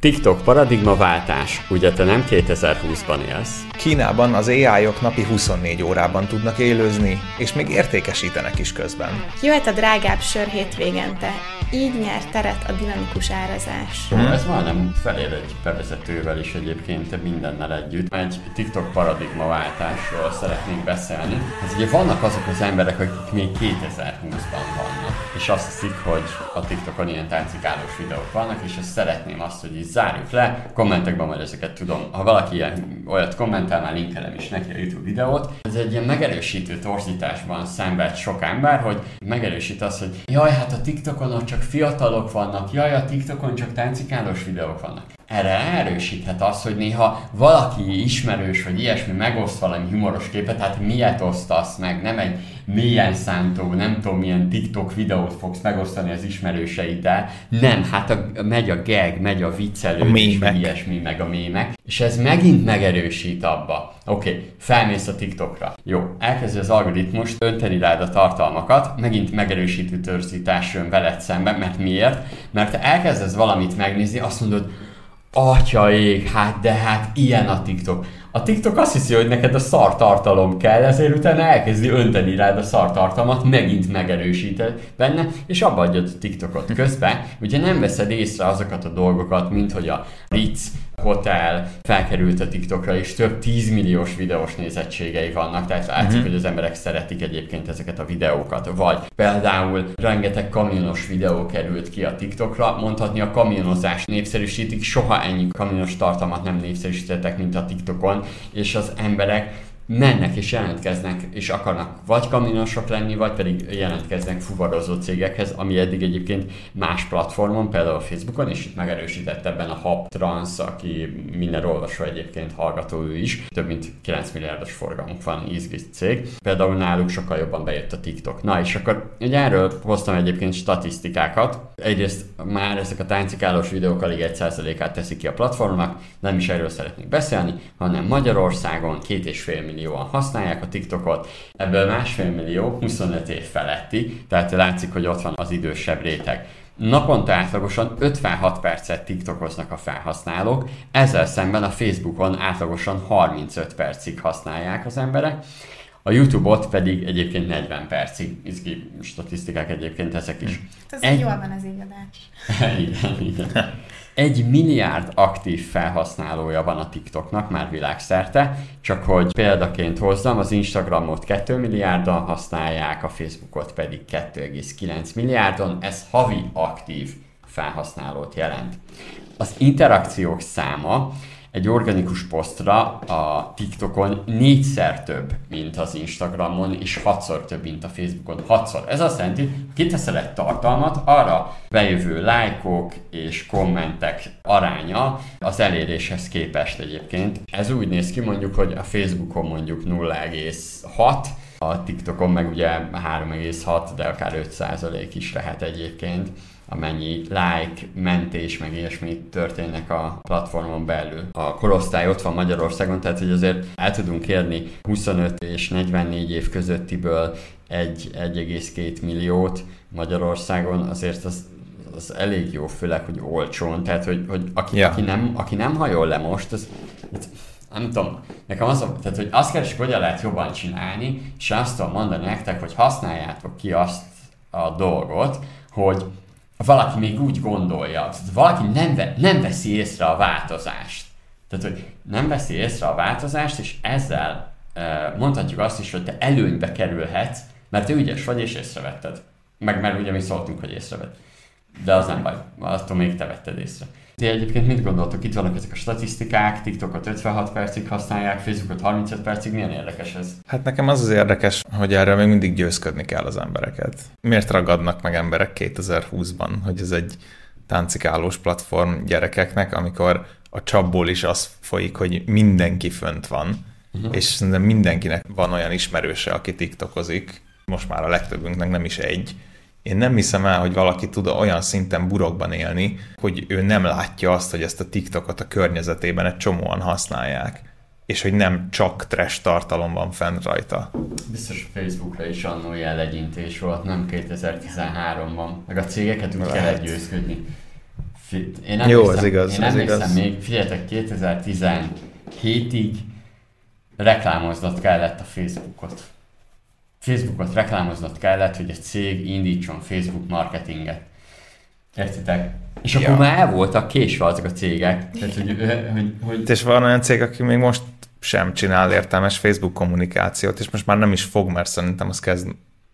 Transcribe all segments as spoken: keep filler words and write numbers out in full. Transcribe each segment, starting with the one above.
TikTok paradigmaváltás, ugye te nem kétezer-húszban élsz? Kínában az á í-ok napi huszonnégy órában tudnak élőzni, és még értékesítenek is közben. Jöhet a drágább sör hétvégente, így nyer teret a dinamikus árazás. Hmm. Ez majdnem felér egy bevezetővel is egyébként mindennel együtt. Egy TikTok paradigmaváltásról szeretnénk beszélni. Ez ugye vannak azok az emberek, akik még kétezer-húszban vannak, és azt hiszik, hogy a TikTokon ilyen táncikálós videók vannak, és ezt szeretném azt, hogy így zárjuk le, kommentekben majd ezeket tudom. Ha valaki ilyen, olyat kommentál, már linkelem is neki a YouTube videót. Ez egy ilyen megerősítő torzításban szenved sok ember, hogy megerősít azt, hogy jaj, hát a TikTokon ott csak fiatalok vannak, jaj, a TikTokon csak táncikálós videók vannak. Erre erősíthet az, hogy néha valaki ismerős, vagy ilyesmi megoszt valami humoros képet, hát miért osztasz meg, nem egy mélyen szántó, nem tudom milyen TikTok videót fogsz megosztani az ismerőseiddel, nem, hát a, megy a gag, megy a viccelődés, meg ilyesmi, meg a mémek, és ez megint megerősít abba. Oké, okay, felmész a TikTokra. Jó, elkezdi az algoritmus önteni rád a tartalmakat, megint megerősítő torzítás jön veled szemben, mert miért? Mert elkezdesz valamit megnézni, azt mondod, atyaég, hát de hát ilyen a TikTok. A TikTok azt hiszi, hogy neked a szar tartalom kell, ezért utána elkezdi önteni rád a szar tartalmat, megint megerősíted benne, és abba adjad a TikTokot. Közben ugye nem veszed észre azokat a dolgokat, mint hogy a Ritz Hotel felkerült a TikTokra, és több tízmilliós videós nézettségei vannak, tehát látszik, uh-huh. hogy az emberek szeretik egyébként ezeket a videókat. Vagy például rengeteg kamionos videó került ki a TikTokra, mondhatni a kamionozást népszerűsítik, soha ennyi kamionos tartalmat nem népszerűsítettek, mint a TikTokon, és az emberek mennek és jelentkeznek, és akarnak vagy kamionosok lenni, vagy pedig jelentkeznek fuvarozó cégekhez, ami eddig egyébként más platformon, például a Facebookon, és itt megerősített ebben a Hub Trans, aki minden olvasó egyébként hallgató ő is. Több mint kilenc milliárdos forgalmuk van, izgi cég. Például náluk sokkal jobban bejött a TikTok. Na és akkor ugye erről hoztam egyébként statisztikákat. Egyrészt már ezek a táncikálós videók alig egy százalékát teszik ki a platformnak, nem is erről szeretnék beszélni, hanem Magyarországon két és fél millióan használják a TikTokot, ebből másfél millió huszonöt év feletti, tehát látszik, hogy ott van az idősebb réteg. Naponta átlagosan ötvenhat percet TikTokoznak a felhasználók, ezzel szemben a Facebookon átlagosan harmincöt percig használják az emberek, a YouTube-ot pedig egyébként negyven percig, izgi statisztikák egyébként ezek is. Ez egy... jól van az így adás. igen, igen. Egy milliárd aktív felhasználója van a TikToknak már világszerte, csak hogy példaként hozzam, az Instagramot két milliárdan használják, a Facebookot pedig kettő egész kilenc milliárdon, ez havi aktív felhasználót jelent. Az interakciók száma egy organikus posztra a TikTokon négyszer több, mint az Instagramon, és hatszor több, mint a Facebookon. Hatszor. Ez azt jelenti, kiteszel egy tartalmat, arra bejövő lájkok és kommentek aránya az eléréshez képest egyébként. Ez úgy néz ki mondjuk, hogy a Facebookon mondjuk nulla egész hat, a TikTokon meg ugye három egész hat, de akár öt százalék is lehet egyébként, amennyi like, mentés, meg ilyesmi történnek a platformon belül. A korosztály ott van Magyarországon, tehát hogy azért el tudunk érni huszonöt és negyvennégy év közöttiből egy egész két milliót Magyarországon, azért az, az elég jó, főleg, hogy olcsón, tehát hogy, hogy aki, yeah. aki, nem, aki nem hajol le most, az, nem tudom, nekem az, tehát, hogy azt keresik, hogyan lehet jobban csinálni, és azt tudom mondani nektek, hogy használjátok ki azt a dolgot, hogy valaki még úgy gondolja, tehát valaki nem, ve, nem veszi észre a változást. Tehát, hogy nem veszi észre a változást, és ezzel e, mondhatjuk azt is, hogy te előnybe kerülhetsz, mert te ügyes vagy, és észrevetted. Meg mert ugye mi szóltunk, hogy észrevett. De az nem baj, attól még te vetted észre. Ti egyébként mit gondoltok? Itt vannak ezek a statisztikák, TikTokot ötvenhat percig használják, Facebookot harmincöt percig, milyen érdekes ez? Hát nekem az az érdekes, hogy erről még mindig győzködni kell az embereket. Miért ragadnak meg emberek kétezer-húszban, hogy ez egy táncikálós platform gyerekeknek, amikor a csapból is az folyik, hogy mindenki fönt van, uh-huh. és szerintem mindenkinek van olyan ismerőse, aki TikTokozik, most már a legtöbbünknek nem is egy. Én nem hiszem el, hogy valaki tud olyan szinten burokban élni, hogy ő nem látja azt, hogy ezt a TikTokot a környezetében egy csomóan használják, és hogy nem csak trash tartalom van fent rajta. Biztos a Facebookra is annó jellegyintés volt, nem kétezer-tizenháromban. Meg a cégeket úgy kellett győzködni. Én nem Jó, hiszem, az igaz, én az emlékszem igaz. még, figyeljetek, kétezer-tizenhétig reklámoznod kellett a Facebookot. Facebookot reklámoznod kellett, hogy egy cég indítson Facebook marketinget. Értitek? És akkor Ja. már el voltak késve azok a cégek. Tehát, hogy, hogy, hogy... És van olyan cég, aki még most sem csinál értelmes Facebook kommunikációt, és most már nem is fog, mert szerintem az kezd,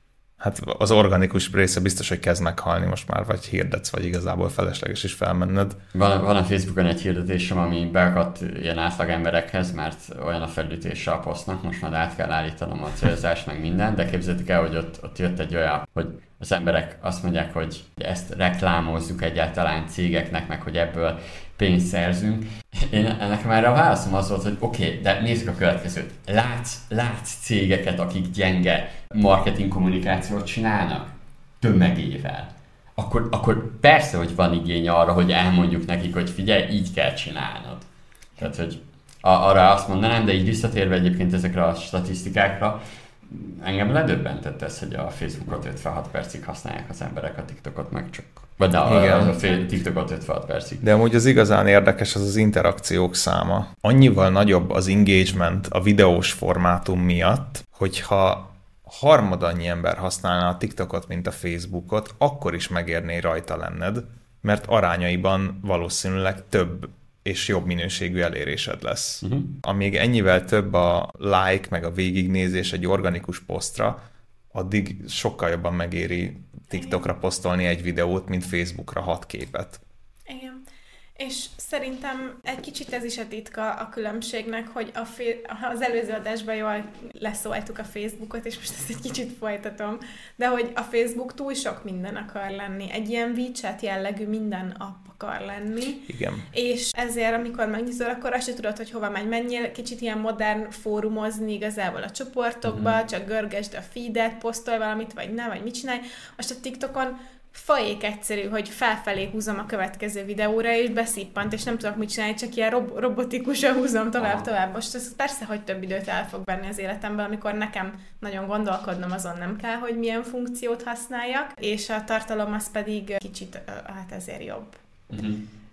hát az organikus része biztos, hogy kezd meghalni most már, vagy hirdetsz, vagy igazából felesleges is felmenned. Van, van a Facebookon egy hirdetésem, ami beakadt ilyen átlag emberekhez, mert olyan a felütése a posztnak, most már át kell állítanom a célzást, meg minden, de képzeljétek el, hogy ott, ott jött egy olyan, hogy az emberek azt mondják, hogy ezt reklámozzuk egyáltalán cégeknek, meg hogy ebből pénzt szerzünk. Én nekem erre a válaszom az volt, hogy oké, okay, de nézzük a következőt. Látsz, látsz cégeket, akik gyenge marketing kommunikációt csinálnak tömegével. Akkor, akkor persze, hogy van igény arra, hogy elmondjuk nekik, hogy figyelj, így kell csinálnod. Tehát, hogy a, arra azt mondanám, de így visszatérve egyébként ezekre a statisztikákra, engem ledöbbentett ez, hogy a Facebookot ötvenhat percig használják az emberek, a TikTokot meg csak... Vagy de a, a TikTokot ötvenhat percig. De amúgy az igazán érdekes az az interakciók száma. Annyival nagyobb az engagement a videós formátum miatt, hogyha harmadannyi ember használná a TikTokot, mint a Facebookot, akkor is megérné rajta lenned, mert arányaiban valószínűleg több és jobb minőségű elérésed lesz. Uh-huh. Amíg ennyivel több a like, meg a végignézés egy organikus posztra, addig sokkal jobban megéri TikTokra posztolni egy videót, mint Facebookra hat képet. Igen. És szerintem egy kicsit ez is a titka a különbségnek, hogy a fé- az előző adásban jól leszóltuk a Facebookot, és most ezt egy kicsit folytatom, de hogy a Facebook túl sok minden akar lenni. Egy ilyen WeChat jellegű minden app akar lenni. Igen. És ezért, amikor megnyitod, akkor azt sem tudod, hogy hova menj. Menjél kicsit ilyen modern fórumozni igazából a csoportokba, uh-huh. csak görgesd a feedet, posztolj valamit, vagy ne, vagy mit csinálj. Most a TikTokon fajék egyszerű, hogy felfelé húzom a következő videóra, és beszippant, és nem tudok mit csinálni, csak ilyen rob- robotikusan húzom tovább-tovább. Most ez persze, hogy több időt el fog venni az életemben, amikor nekem nagyon gondolkodnom, azon nem kell, hogy milyen funkciót használjak, és a tartalom az pedig kicsit, hát ezért jobb. Uh-huh.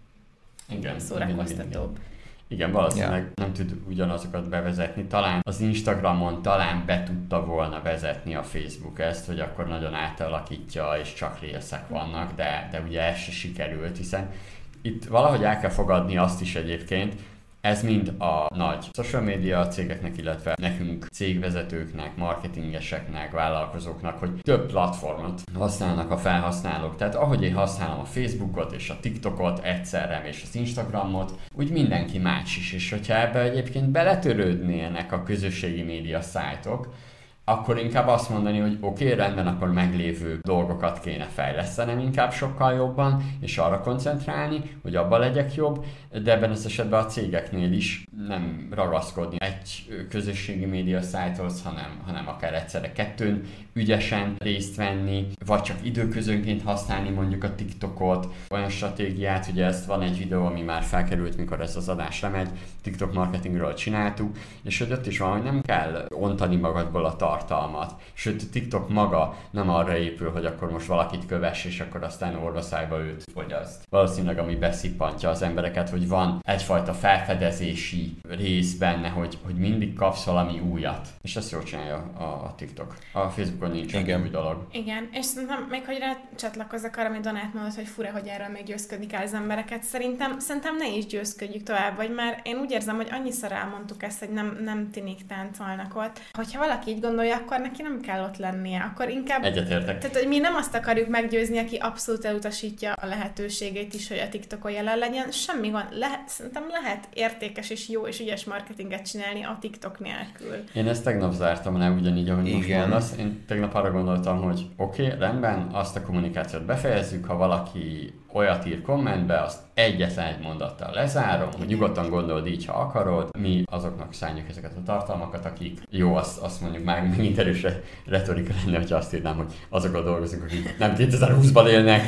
Igen. Szórakoztatóbb. Igen, valószínűleg yeah. nem tud ugyanazokat bevezetni. Talán az Instagramon talán be tudta volna vezetni a Facebook ezt, hogy akkor nagyon átalakítja, és csak reelsek vannak, de, de ugye ez se sikerült, hiszen itt valahogy el kell fogadni azt is egyébként, ez mind a nagy social media cégeknek, illetve nekünk cégvezetőknek, marketingeseknek, vállalkozóknak, hogy több platformot használnak a felhasználók. Tehát ahogy én használom a Facebookot és a TikTokot egyszerre, és az Instagramot, úgy mindenki más is. És hogyha ebbe egyébként beletörődnének a közösségi média szájtok, akkor inkább azt mondani, hogy oké, okay, rendben, akkor meglévő dolgokat kéne fejlesztenem inkább sokkal jobban, és arra koncentrálni, hogy abban legyek jobb, de ebben az esetben a cégeknél is nem ragaszkodni egy közösségi média szájthoz, hanem, hanem akár egyszerre kettőn ügyesen részt venni, vagy csak időközönként használni mondjuk a TikTokot, olyan stratégiát, ugye ezt van egy videó, ami már felkerült, mikor ez az adás lemegy, TikTok marketingről csináltuk, és hogy ott is van, hogy nem kell ontani magadból a tartalmat. Sőt, a TikTok maga nem arra épül, hogy akkor most valakit kövess, és akkor aztán orvaszájba őt fogyaszt. Valószínűleg, ami beszippantja az embereket, hogy van egyfajta felfedezési rész benne, hogy, hogy mindig kapsz valami újat. És ezt jól csinálja a, a TikTok. A Facebookon nincs egy új dolog. Igen, és szerintem még hogy rácsatlakozzak arra, amit Donát mondott, hogy fura, hogy erről még győzködni kell az embereket. Szerintem, szerintem ne is győzködjük tovább, vagy már én úgy érzem, hogy annyiszor elmondtuk ezt, hogy nem, nem tinik táncolnak ott. Hogyha valaki így gondolja, akkor neki nem kell ott lennie. Akkor inkább... Egyetértek. Tehát, hogy mi nem azt akarjuk meggyőzni, aki abszolút elutasítja a lehetőségét is, hogy a TikTokon jelen legyen. Semmi van. Le- szerintem lehet értékes és jó és ügyes marketinget csinálni a TikTok nélkül. Én ezt tegnap zártam le, ugyanígy, ahogy most mondasz. Én tegnap arra gondoltam, hogy oké, okay, rendben, azt a kommunikációt befejezzük, ha valaki olyat ír kommentbe, azt egyetlen egy mondattal lezárom, hogy nyugodtan gondold így, ha akarod. Mi azoknak szálljuk ezeket a tartalmakat, akik jó, azt, azt mondjuk már megint erős retorika lenne, hogyha azt írnám, hogy azokkal dolgozunk, akik nem kétezer-húszban élnek,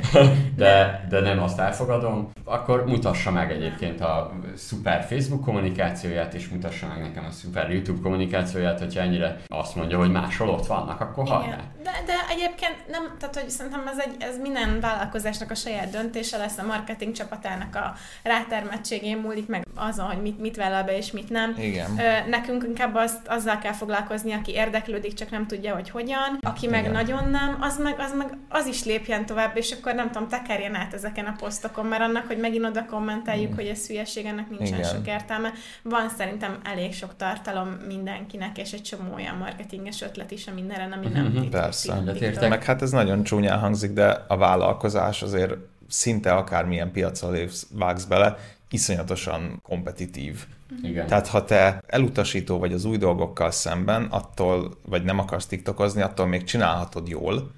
de, de nem azt elfogadom. Akkor mutassa meg egyébként a szuper Facebook kommunikációját, és mutassa meg nekem a szuper YouTube kommunikációját, hogyha ennyire azt mondja, hogy máshol ott vannak, akkor hajrá. De, de egyébként nem, tehát hogy szerintem ez, egy, ez minden vállalkozásnak a saját döntése lesz, a marketing csapatának a rátermettségén múlik, meg azon, hogy mit, mit vállal be és mit nem. Igen. Ö, nekünk inkább azt, azzal kell foglalkozni, aki érdeklődik, csak nem tudja, hogy hogyan. Aki meg Igen. nagyon nem, az meg, az meg az is lépjen tovább, és akkor nem tudom, tekerjen át ezeken a posztokon, mert annak, hogy megint oda kommenteljük, mm. hogy ez hülyeség, ennek nincsen Igen. sok értelme. Van szerintem elég sok tartalom mindenkinek, és egy csomó olyan marketinges ötlet is, mindenre, ami nem TikTok. Persze. TikTok. Meg hát ez nagyon csúnyán hangzik, de a vállalkozás azért szinte akármilyen piacra vágsz bele, iszonyatosan kompetitív. Igen. Tehát ha te elutasító vagy az új dolgokkal szemben, attól, vagy nem akarsz tiktokozni, attól még csinálhatod jól,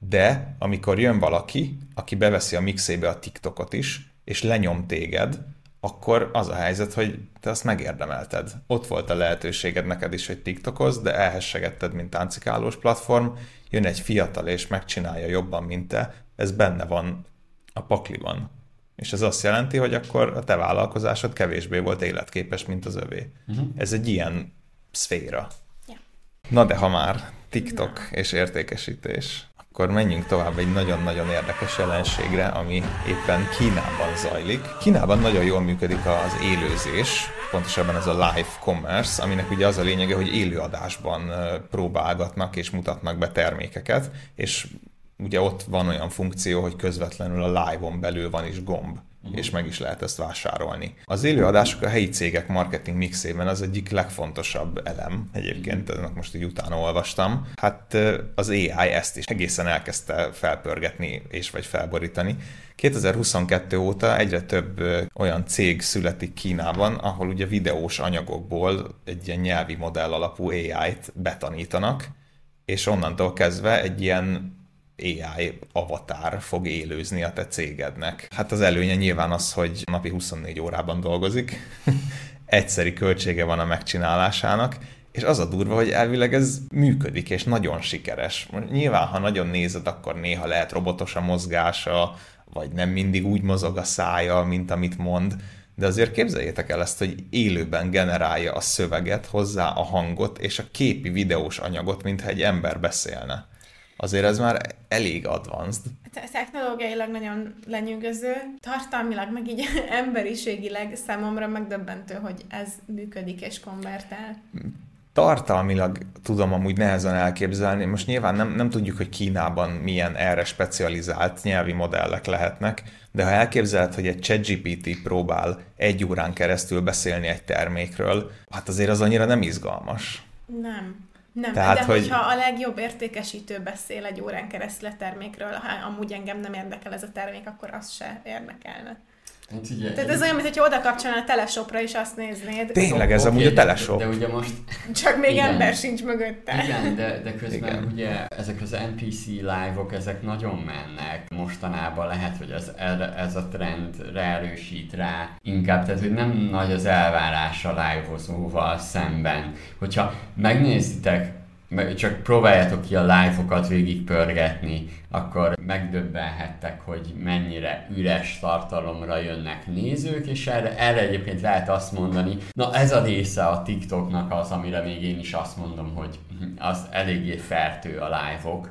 de amikor jön valaki, aki beveszi a mixébe a TikTokot is, és lenyom téged, akkor az a helyzet, hogy te azt megérdemelted. Ott volt a lehetőséged neked is, hogy tiktokozz, de elhessegetted, mint táncikálós platform, jön egy fiatal és megcsinálja jobban, mint te, ez benne van a pakliban. És ez azt jelenti, hogy akkor a te vállalkozásod kevésbé volt életképes, mint az övé. Uh-huh. Ez egy ilyen szféra. Yeah. Na de ha már TikTok Na. és értékesítés, akkor menjünk tovább egy nagyon-nagyon érdekes jelenségre, ami éppen Kínában zajlik. Kínában nagyon jól működik az élőzés, pontosabban ez a live commerce, aminek ugye az a lényege, hogy élőadásban próbálgatnak és mutatnak be termékeket, és ugye ott van olyan funkció, hogy közvetlenül a live-on belül van is gomb, uh-huh. és meg is lehet ezt vásárolni. Az élőadások a helyi cégek marketing mixében az egyik legfontosabb elem. Egyébként ennek most így utána olvastam. Hát az á i ezt is egészen elkezdte felpörgetni és vagy felborítani. kétezer-huszonkettő óta egyre több olyan cég születik Kínában, ahol ugye videós anyagokból egy ilyen nyelvi modell alapú á i-t betanítanak, és onnantól kezdve egy ilyen á i avatár fog élőzni a te cégednek. Hát az előnye nyilván az, hogy napi huszonnégy órában dolgozik, egyszeri költsége van a megcsinálásának, és az a durva, hogy elvileg ez működik, és nagyon sikeres. Nyilván, ha nagyon nézed, akkor néha lehet robotos a mozgása, vagy nem mindig úgy mozog a szája, mint amit mond, de azért képzeljétek el ezt, hogy élőben generálja a szöveget, hozzá a hangot, és a képi videós anyagot, mintha egy ember beszélne. Azért ez már elég advanced. Technológiailag nagyon lenyűgöző, tartalmilag, meg így emberiségileg számomra megdöbbentő, hogy ez működik és konvertál. Tartalmilag tudom amúgy nehezen elképzelni. Most nyilván nem, nem tudjuk, hogy Kínában milyen erre specializált nyelvi modellek lehetnek, de ha elképzeled, hogy egy ChatGPT próbál egy órán keresztül beszélni egy termékről, hát azért az annyira nem izgalmas. Nem. Nem, Tehát, de hogy... hogyha a legjobb értékesítő beszél egy órán keresztül a termékről, ha amúgy engem nem érdekel ez a termék, akkor az se érdekelne. Hát ugye, Tehát ez olyan, mintha oda kapcsolnál a Teleshopra és azt néznéd. Tényleg ez okay, amúgy a Teleshop. De, de ugye most... Csak még igen, ember sincs mögötte. Igen, de, de közben igen. ugye ezek az en pé cé live-ok, ezek nagyon mennek. Mostanában lehet, hogy ez, ez a trend erősít rá inkább, tehát hogy nem nagy az elvárás a live-ozóval szemben. Hogyha megnézitek, csak próbáljátok ki a live-okat végigpörgetni, akkor megdöbbenhettek, hogy mennyire üres tartalomra jönnek nézők, és erre, erre egyébként lehet azt mondani, na ez a része a TikToknak az, amire még én is azt mondom, hogy az eléggé fertő a live-ok.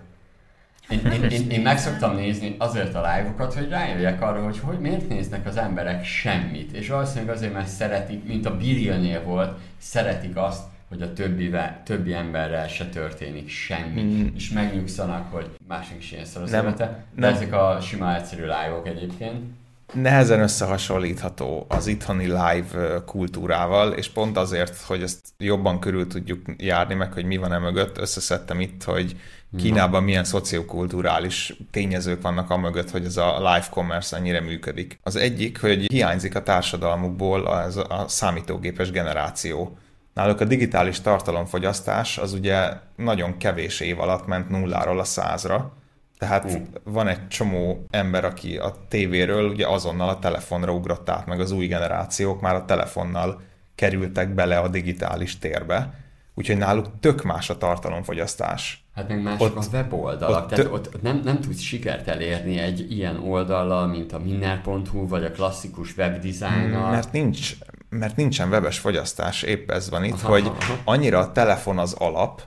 Én, én, én, én meg szoktam nézni azért a live-okat, hogy rájöjjek arra, hogy, hogy miért néznek az emberek semmit, és valószínűleg azért, mert szeretik, mint a Birillnél volt, szeretik azt, hogy a többivel, többi emberrel se történik semmi, mm. és megnyugszanak, hogy másik is ilyen szor az élete. De nem. Ezek a sima egyszerű live-ok egyébként. Nehezen összehasonlítható az itthoni live kultúrával, és pont azért, hogy ezt jobban körül tudjuk járni, meg hogy mi van e mögött, összeszedtem itt, hogy Kínában milyen szociokulturális tényezők vannak a mögött, hogy ez a live commerce ennyire működik. Az egyik, hogy hiányzik a társadalmukból az a számítógépes generáció. Náluk a digitális tartalomfogyasztás az ugye nagyon kevés év alatt ment nulláról a százra. Tehát uh. van egy csomó ember, aki a tévéről ugye azonnal a telefonra ugrott át, meg az új generációk már a telefonnal kerültek bele a digitális térbe. Úgyhogy náluk tök más a tartalomfogyasztás. Hát meg mások ott, a weboldalak, ott tehát ott, ott nem, nem tudsz sikert elérni egy ilyen oldallal, mint a minner pont hu, vagy a klasszikus webdesignnal. Mert nincs, mert nincsen webes fogyasztás, épp ez van itt, aha, hogy aha. annyira a telefon az alap,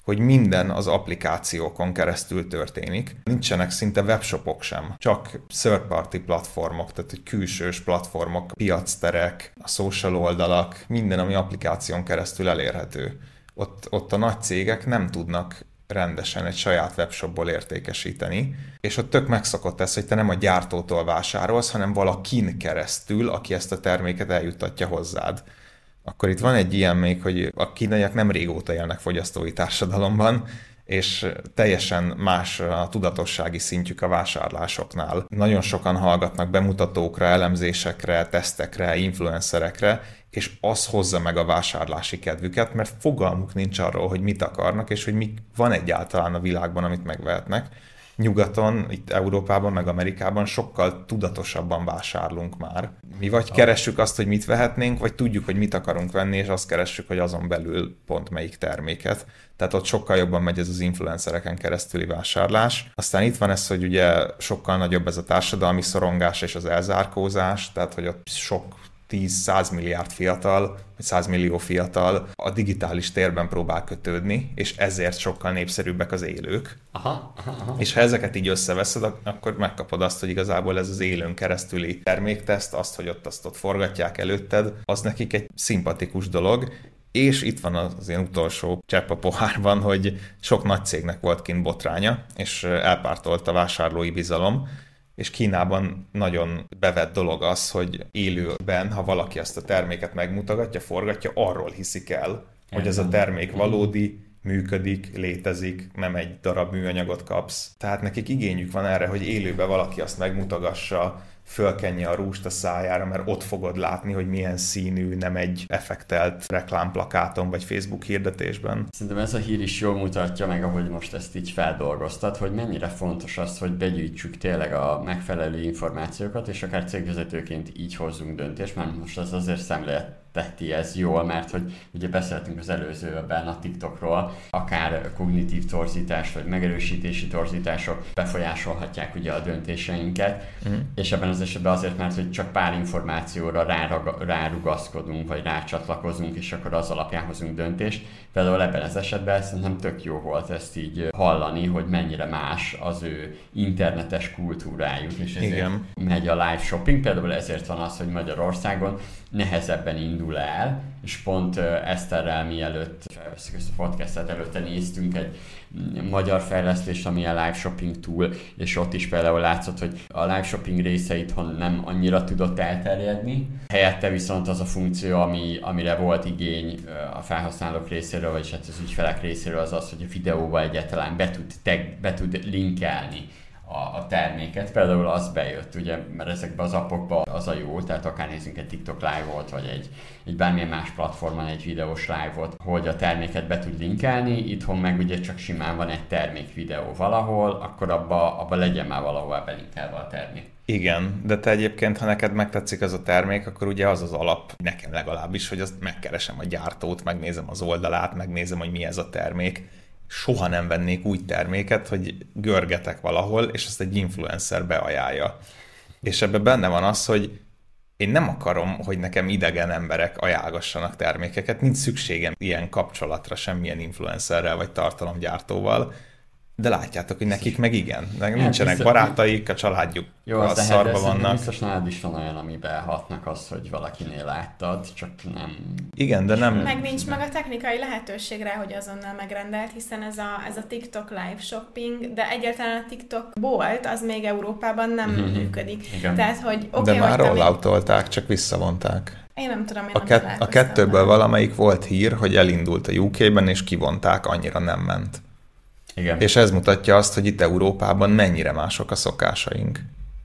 hogy minden az applikációkon keresztül történik. Nincsenek szinte webshopok sem, csak third-party platformok, tehát hogy külsős platformok, piacterek, a social oldalak, minden, ami applikáción keresztül elérhető. Ott, ott a nagy cégek nem tudnak rendesen egy saját webshopból értékesíteni, és ott tök megszokott ez, hogy te nem a gyártótól vásárolsz, hanem valakin keresztül, aki ezt a terméket eljuttatja hozzád. Akkor itt van egy ilyen még, hogy a kínaiak nem régóta élnek fogyasztói társadalomban, és teljesen más a tudatossági szintjük a vásárlásoknál. Nagyon sokan hallgatnak bemutatókra, elemzésekre, tesztekre, influencerekre, és az hozza meg a vásárlási kedvüket, mert fogalmuk nincs arról, hogy mit akarnak, és hogy mi van egyáltalán a világban, amit megvehetnek. Nyugaton, itt Európában, meg Amerikában sokkal tudatosabban vásárlunk már. Mi vagy keressük azt, hogy mit vehetnénk, vagy tudjuk, hogy mit akarunk venni, és azt keressük, hogy azon belül pont melyik terméket. Tehát ott sokkal jobban megy ez az influencereken keresztüli vásárlás. Aztán itt van ez, hogy ugye sokkal nagyobb ez a társadalmi szorongás és az elzárkózás, tehát hogy ott sok tíz-száz milliárd fiatal, vagy száz millió fiatal a digitális térben próbál kötődni, és ezért sokkal népszerűbbek az élők. Aha, aha, aha. És ha ezeket így összeveszed, akkor megkapod azt, hogy igazából ez az élőn keresztüli termékteszt, azt, hogy ott azt ott forgatják előtted, az nekik egy szimpatikus dolog, és itt van az ilyen utolsó csepp a pohárban, hogy sok nagy cégnek volt kint botránya, és elpártolt a vásárlói bizalom, és Kínában nagyon bevett dolog az, hogy élőben, ha valaki ezt a terméket megmutogatja, forgatja, arról hiszik el, hogy ez a termék valódi, működik, létezik, nem egy darab műanyagot kapsz. Tehát nekik igényük van erre, hogy élőben valaki azt megmutogassa, fölkenje a rúst a szájára, mert ott fogod látni, hogy milyen színű, nem egy effektelt reklámplakáton vagy Facebook hirdetésben. Szerintem ez a hír is jól mutatja meg, ahogy most ezt így feldolgoztat, hogy mennyire fontos az, hogy begyűjtsük tényleg a megfelelő információkat, és akár cégvezetőként így hozzunk döntést, mert most az azért szemlélteti ez jól, mert hogy ugye beszéltünk az előzőben a TikTokról, akár kognitív torzítás vagy megerősítési torzítások befolyásolhatják ugye a döntéseinket, mm. és ebben az esetben azért, mert hogy csak pár információra rárag, rárugaszkodunk, vagy rácsatlakozunk, és akkor az alapján hozunk döntést. Például ebben az esetben szerintem tök jó volt ezt így hallani, hogy mennyire más az ő internetes kultúrájuk, és ezért Igen. megy a live shopping. Például ezért van az, hogy Magyarországon nehezebben indul el, és pont Eszterrel mielőtt felveszik ezt a podcastet, előtte néztünk egy magyar fejlesztést, ami a live shopping tool, és ott is például látszott, hogy a live shopping része itthon nem annyira tudott elterjedni. Helyette viszont az a funkció, ami, amire volt igény a felhasználók részéről, vagyis hát az ügyfelek részéről, az az, hogy a videóba egyáltalán be tud, tag, be tud linkelni a, a terméket. Például az bejött, ugye, mert ezekben az appokban az a jó, tehát akár nézzünk egy TikTok live-ot, vagy egy, egy bármilyen más platformon egy videós live-ot, hogy a terméket be tud linkelni, itthon meg ugye csak simán van egy termék videó valahol, akkor abba, abba legyen már valahol belinkelve a termék. Igen, de te egyébként, ha neked megtetszik az a termék, akkor ugye az az alap, nekem legalábbis, hogy azt megkeresem a gyártót, megnézem az oldalát, megnézem, hogy mi ez a termék. Soha nem vennék úgy terméket, hogy görgetek valahol, és ezt egy influencer beajánlja. És ebben benne van az, hogy én nem akarom, hogy nekem idegen emberek ajánlgassanak termékeket, nincs szükségem ilyen kapcsolatra semmilyen influencerrel vagy tartalomgyártóval, de látjátok, hogy nekik meg igen. Nekik nincsenek biztos, barátaik, a családjuk jó, a szarba vannak. Biztos nálad is van olyan, amiben hatnak az, hogy valakinél láttad, csak nem... Igen, de nem... Meg nincs meg a technikai lehetőség rá, hogy azonnal megrendelt, hiszen ez a, ez a TikTok live shopping, de egyáltalán a TikTok bolt, az még Európában nem mm-hmm. működik. Igen. Tehát, hogy okay, de már rolloutolták, csak visszavonták. Én nem tudom, én a, kett, a kettőből valamelyik volt hír, hogy elindult a U K-ben, és kivonták, annyira nem ment. Igen. És ez mutatja azt, hogy itt Európában mennyire mások a szokásaink.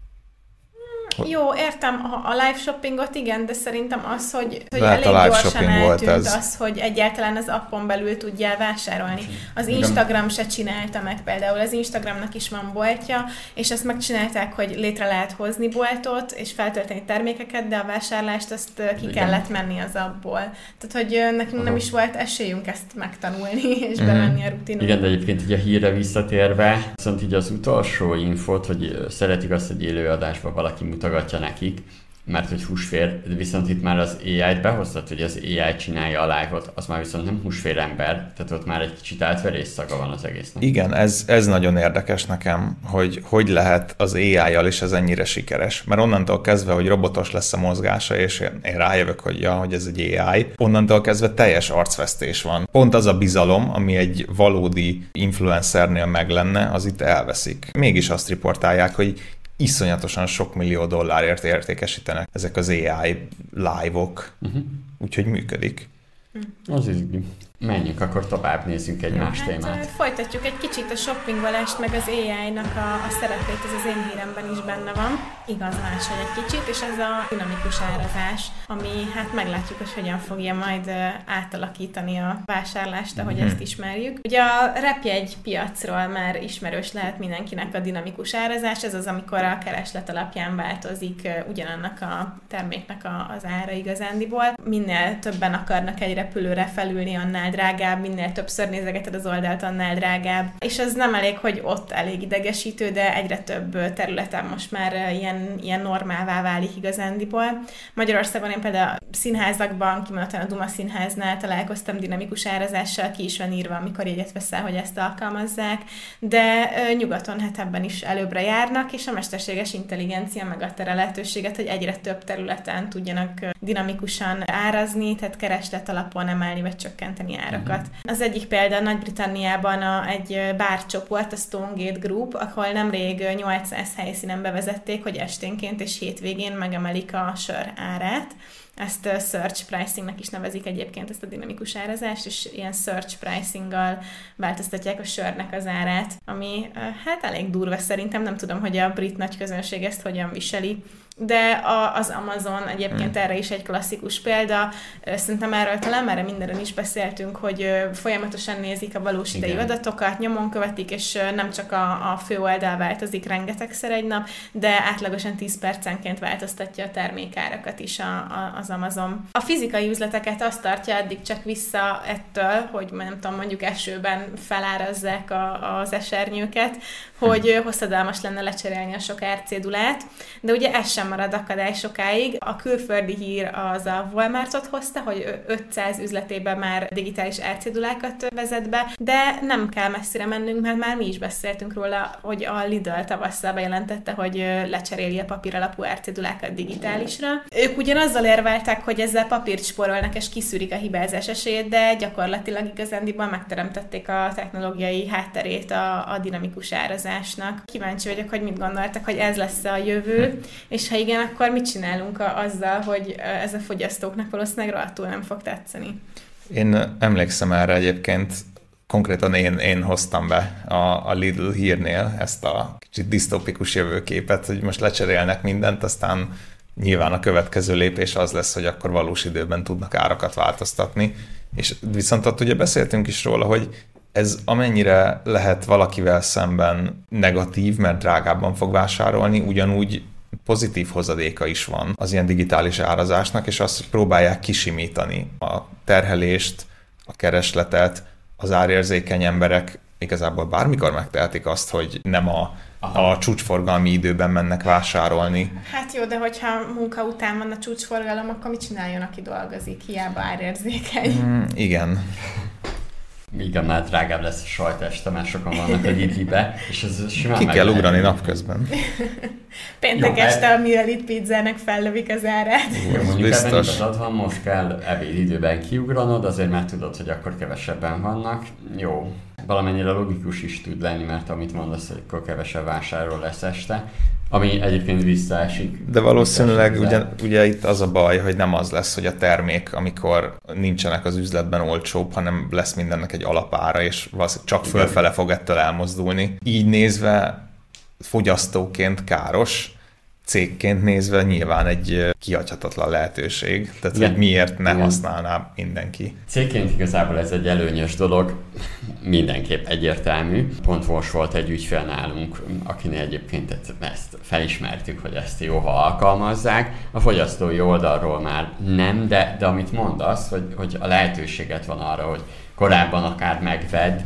Jó, értem, a live shoppingot igen, de szerintem az, hogy, hogy elég gyorsan eltűnt az, hogy egyáltalán az appon belül tudjál vásárolni. Az Instagram se csinálta meg például, az Instagramnak is van boltja, és ezt megcsinálták, hogy létre lehet hozni boltot, és feltölteni termékeket, de a vásárlást azt ki igen. kellett menni az appból. Tehát, hogy nekünk Aha. nem is volt esélyünk ezt megtanulni, és mm. bevenni a rutinot. Igen, de egyébként így a hírre visszatérve, viszont így az utolsó infót, hogy szeretik azt, hogy élőadásban valaki mutogatja nekik, mert hogy húsfér, viszont itt már az á í-t behoztad, hogy az á í csinálja a live-ot, az már viszont nem húsfér ember, tehát ott már egy kicsit átverés szaga van az egésznek. Igen, ez, ez nagyon érdekes nekem, hogy hogy lehet az á í-jal is ez ennyire sikeres, mert onnantól kezdve, hogy robotos lesz a mozgása, és én, én rájövök, hogy, ja, hogy ez egy á í, onnantól kezdve teljes arcvesztés van. Pont az a bizalom, ami egy valódi influencernél meg lenne, az itt elveszik. Mégis azt riportálják, hogy iszonyatosan sok millió dollárért értékesítenek ezek az á í live-ok, uh-huh. úgyhogy működik. Az izgi. Menjünk, akkor tovább nézzünk egy más hát, témát. Folytatjuk egy kicsit a shoppingolást, meg az á í-nak a, a szerepét, ez az én híremben is benne van. Igaz, máshogy egy kicsit, és ez a dinamikus árazás, ami hát meglátjuk, hogy hogyan fogja majd átalakítani a vásárlást, ahogy mm-hmm. ezt ismerjük. Ugye a repjegy piacról már ismerős lehet mindenkinek a dinamikus árazás, ez az, amikor a kereslet alapján változik ugyanannak a terméknek a, az ára igazándiból. Minél többen akarnak egy repülőre felülni, annál drágább, minél többször nézegeted az oldalt, annál drágább. És az nem elég, hogy ott elég idegesítő, de egyre több területen most már ilyen, ilyen normálvá válik igazándiból. Magyarországon én például a színházakban, kimondottan a Duma Színháznál találkoztam dinamikus árazással, ki is van írva, amikor jegyet veszel, hogy ezt alkalmazzák, de nyugaton hát ebben is előbbre járnak, és a mesterséges intelligencia megadta a lehetőséget, hogy egyre több területen tudjanak dinamikusan árazni, tehát kereslet alapon emelni vagy csökkenteni árakat. Az egyik példa Nagy-Britanniában a, egy bárcsoport, a Stonegate Group, ahol nemrég nyolcszáz helyszínen bevezették, hogy esténként és hétvégén megemelik a sör árát. Ezt search pricingnek is nevezik egyébként, ezt a dinamikus árazást, és ilyen search pricinggal változtatják a sörnek az árát, ami hát elég durva szerintem, nem tudom, hogy a brit nagy közönség ezt hogyan viseli, de a, az Amazon egyébként hmm. erre is egy klasszikus példa. Szerintem erről talán erre mindenről is beszéltünk, hogy folyamatosan nézik a valós idejű adatokat, nyomon követik, és nem csak a, a fő oldal változik rengetegszer egy nap, de átlagosan tíz percenként változtatja a termékárakat is a, a, az Amazon. A fizikai üzleteket azt tartja addig csak vissza ettől, hogy nem tudom, mondjuk esőben felárazzák a, az esernyőket, hogy hosszadalmas lenne lecserélni a sok árcédulát, de ugye ez sem marad akadály sokáig. A külföldi hír az a Walmartot hozta, hogy ötszáz üzletében már digitális árcédulákat vezet be, de nem kell messzire mennünk, mert már mi is beszéltünk róla, hogy a Lidl tavasszal bejelentette, hogy lecseréli a papír alapú árcédulákat digitálisra. Ők ugyanazzal érveltek, hogy ezzel papírt spórolnak és kiszűrik a hibázás esélyét, de gyakorlatilag igazándiban megteremtették a technológiai hátterét a, a dinamikus árazásnak. Kíváncsi vagyok, hogy mit gondoltak, hogy ez lesz a jövő, és ha igen, akkor mit csinálunk a, azzal, hogy ez a fogyasztóknak valószínűleg rohadtul nem fog tetszeni? Én emlékszem erre egyébként, konkrétan én, én hoztam be a, a Lidl hírnél ezt a kicsit disztópikus jövőképet, hogy most lecserélnek mindent, aztán nyilván a következő lépés az lesz, hogy akkor valós időben tudnak árakat változtatni. És viszont ott ugye beszéltünk is róla, hogy ez amennyire lehet valakivel szemben negatív, mert drágábban fog vásárolni, ugyanúgy pozitív hozadéka is van az ilyen digitális árazásnak, és azt próbálják kisimítani a terhelést, a keresletet, az árérzékeny emberek igazából bármikor megtehetik azt, hogy nem a, a csúcsforgalmi időben mennek vásárolni. Hát jó, de hogyha munka után van a csúcsforgalom, akkor mit csináljon, aki dolgozik? Hiába árérzékeny. Mm, igen. Igen, már drágább lesz a sajteste, mert sokan vannak a Lidl-be, és ez simán ki kell lehet. Ugrani napközben. Péntek jó, este a Mirelit pizzának fellövik az árát. Jó, mondjuk ebben igazad van, most kell ebédidőben kiugranod, azért már tudod, hogy akkor kevesebben vannak. Jó, valamennyire logikus is tud lenni, mert amit mondasz, hogy akkor kevesebb vásárról lesz este. Ami egyébként visszaesik. De valószínűleg ugye, ugye itt az a baj, hogy nem az lesz, hogy a termék, amikor nincsenek az üzletben olcsóbb, hanem lesz mindennek egy alapára, és valószínűleg csak fölfele fog ettől elmozdulni. Így nézve fogyasztóként káros, cégként nézve nyilván egy kihagyhatatlan lehetőség. Tehát, igen, hogy miért ne igen. használná mindenki. Cégként igazából ez egy előnyös dolog, mindenképp egyértelmű. Pont most volt egy ügyfél nálunk, akinél egyébként ezt felismertük, hogy ezt jó, ha alkalmazzák. A fogyasztói oldalról már nem, de, de amit mondasz, hogy, hogy a lehetőséget van arra, hogy korábban akár megvedd,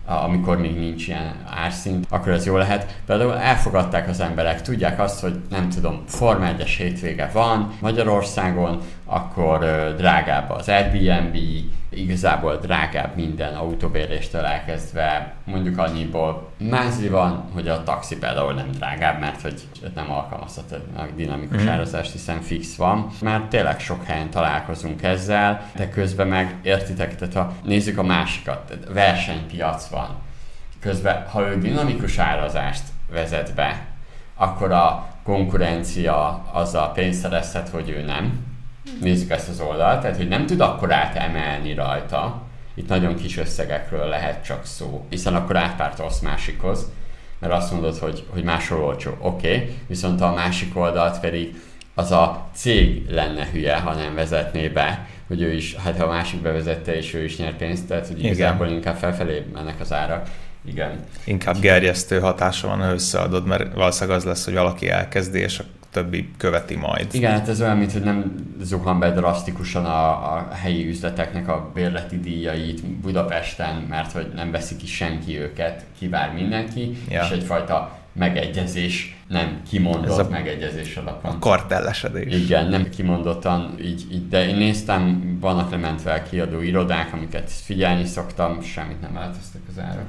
amikor még nincs ilyen árszint, akkor ez jó lehet. Például elfogadták az emberek, tudják azt, hogy nem tudom, Forma egyes hétvége van Magyarországon, akkor drágább az Airbnb, igazából drágább minden autóbérléstől elkezdve, mondjuk annyiból mázli van, hogy a taxi például nem drágább, mert hogy nem alkalmazhat a dinamikus mm. árazást, hiszen fix van. Már tényleg sok helyen találkozunk ezzel, de közben meg értitek, tehát ha nézzük a másikat, versenypiac van. Közben, ha ő dinamikus árazást vezet be, akkor a konkurencia azzal pénzt szerezhet, hogy ő nem. Nézzük ezt az oldalt, tehát hogy nem tud akkor átemelni rajta, itt nagyon kis összegekről lehet csak szó, hiszen akkor átpártolsz másikhoz, mert azt mondod, hogy, hogy máshol olcsó, oké, okay. Viszont a másik oldalt pedig az a cég lenne hülye, ha nem vezetné be, hogy ő is, hát ha a másik bevezette és ő is nyer pénzt, tehát hogy igazából inkább felfelé mennek az árak. Igen. Inkább gerjesztő hatása van, ha összeadod, mert valószínűleg az lesz, hogy valaki elkezdi, és a többi követi majd. Igen, hát ez olyan, mint hogy nem zuhan be drasztikusan a, a helyi üzleteknek a bérleti díjait Budapesten, mert hogy nem veszi ki senki őket, kivár mindenki, ja. És egyfajta megegyezés, nem kimondott a megegyezés alapon. A kartellesedés. Igen, nem kimondottan, így, így, de én néztem, vannak lementve kiadó irodák, amiket figyelni szoktam, semmit nem változtak az árak.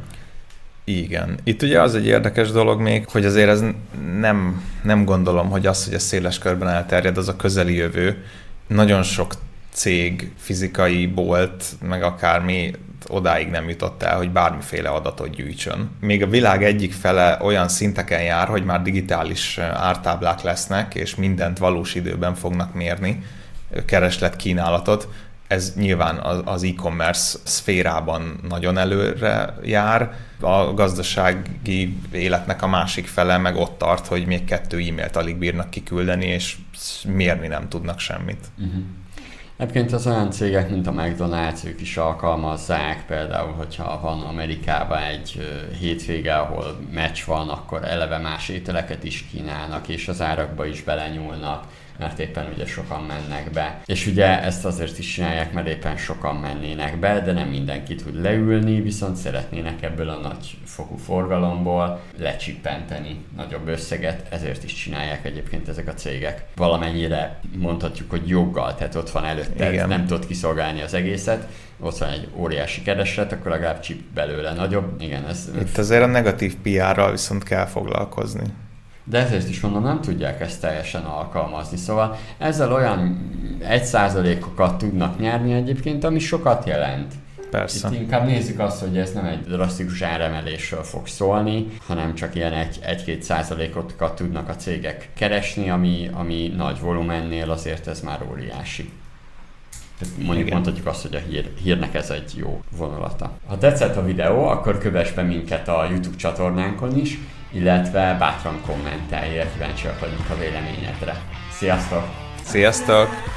Igen. Itt ugye az egy érdekes dolog még, hogy azért ez nem, nem gondolom, hogy az, hogy ez széles körben elterjed, az a közeli jövő. Nagyon sok cég, fizikai bolt, meg akármi odáig nem jutott el, hogy bármiféle adatot gyűjtsön. Még a világ egyik fele olyan szinteken jár, hogy már digitális ártáblák lesznek, és mindent valós időben fognak mérni, kereslet-kínálatot. Ez nyilván az e-commerce szférában nagyon előre jár. A gazdasági életnek a másik fele meg ott tart, hogy még kettő e-mailt alig bírnak kiküldeni, és mérni nem tudnak semmit. Uh-huh. Egyébként az olyan cégek, mint a McDonald's, ők is alkalmazzák, például, hogyha van Amerikában egy hétvége, ahol meccs van, akkor eleve más ételeket is kínálnak, és az árakba is belenyúlnak, mert éppen ugye sokan mennek be. És ugye ezt azért is csinálják, mert éppen sokan mennének be, de nem mindenki tud leülni, viszont szeretnének ebből a nagy fokú forgalomból lecsippenteni nagyobb összeget, ezért is csinálják egyébként ezek a cégek. Valamennyire mondhatjuk, hogy joggal, tehát ott van előtte, nem tudod kiszolgálni az egészet, ott van egy óriási kereslet, akkor legalább csip belőle nagyobb. Igen, ez... Itt azért a negatív pé er-ral viszont kell foglalkozni. De ezért is mondom, nem tudják ezt teljesen alkalmazni. Szóval ezzel olyan egy százalékokat tudnak nyerni egyébként, ami sokat jelent. Persze. Itt inkább nézzük azt, hogy ez nem egy drasztikus áremelésről fog szólni, hanem csak ilyen egy-két százalékokat tudnak a cégek keresni, ami, ami nagy volumennél azért ez már óriási. Mondjuk Igen. mondhatjuk azt, hogy a hír, hírnek ez egy jó vonulata. Ha tetszett a videó, akkor kövess be minket a YouTube csatornánkon is, illetve bátran kommentelj, kíváncsiak vagyunk a véleményedre. Sziasztok! Sziasztok!